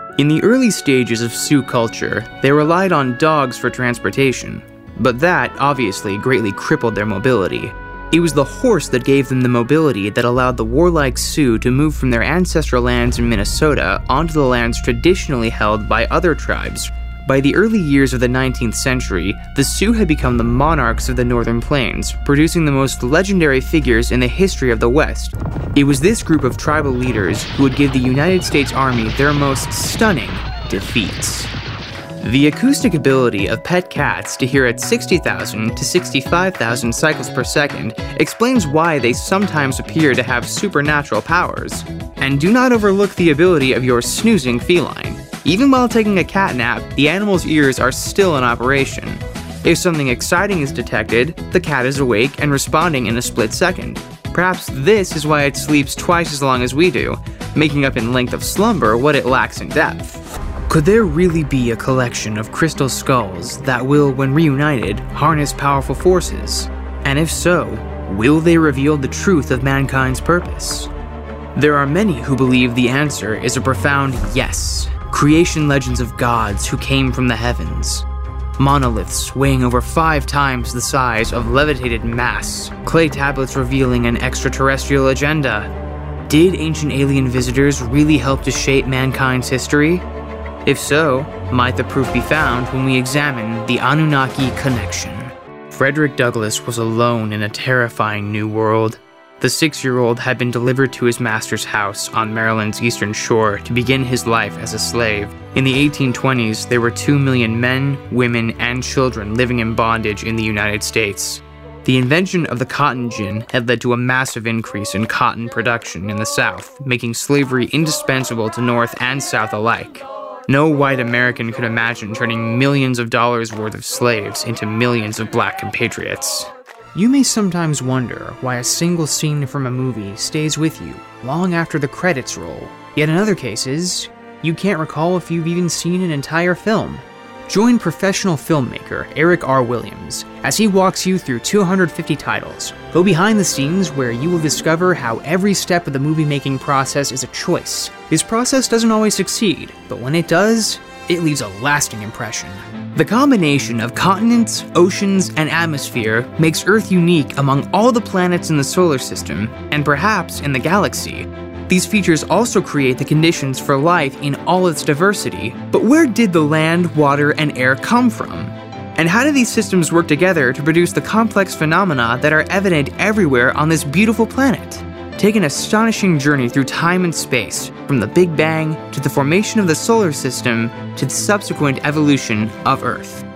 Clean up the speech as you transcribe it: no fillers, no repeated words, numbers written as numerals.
In the early stages of Sioux culture, they relied on dogs for transportation, but that obviously greatly crippled their mobility. It was the horse that gave them the mobility that allowed the warlike Sioux to move from their ancestral lands in Minnesota onto the lands traditionally held by other tribes. By the early years of the 19th century, the Sioux had become the monarchs of the Northern Plains, producing the most legendary figures in the history of the West. It was this group of tribal leaders who would give the United States Army their most stunning defeats. The acoustic ability of pet cats to hear at 60,000 to 65,000 cycles per second explains why they sometimes appear to have supernatural powers. And do not overlook the ability of your snoozing feline. Even while taking a cat nap, the animal's ears are still in operation. If something exciting is detected, the cat is awake and responding in a split second. Perhaps this is why it sleeps twice as long as we do, making up in length of slumber what it lacks in depth. Could there really be a collection of crystal skulls that will, when reunited, harness powerful forces? And if so, will they reveal the truth of mankind's purpose? There are many who believe the answer is a profound yes. Creation legends of gods who came from the heavens. Monoliths weighing over 5 times the size of levitated mass. Clay tablets revealing an extraterrestrial agenda. Did ancient alien visitors really help to shape mankind's history? If so, might the proof be found when we examine the Anunnaki connection? Frederick Douglass was alone in a terrifying new world. The 6-year-old had been delivered to his master's house on Maryland's eastern shore to begin his life as a slave. In the 1820s, there were 2 million men, women, and children living in bondage in the United States. The invention of the cotton gin had led to a massive increase in cotton production in the South, making slavery indispensable to North and South alike. No white American could imagine turning millions of dollars worth of slaves into millions of black compatriots. You may sometimes wonder why a single scene from a movie stays with you long after the credits roll. Yet in other cases, you can't recall if you've even seen an entire film. Join professional filmmaker Eric R. Williams as he walks you through 250 titles. Go behind the scenes where you will discover how every step of the movie-making process is a choice. This process doesn't always succeed, but when it does, it leaves a lasting impression. The combination of continents, oceans, and atmosphere makes Earth unique among all the planets in the solar system, and perhaps in the galaxy. These features also create the conditions for life in all its diversity. But where did the land, water, and air come from? And how do these systems work together to produce the complex phenomena that are evident everywhere on this beautiful planet? Take an astonishing journey through time and space, from the Big Bang to the formation of the solar system to the subsequent evolution of Earth.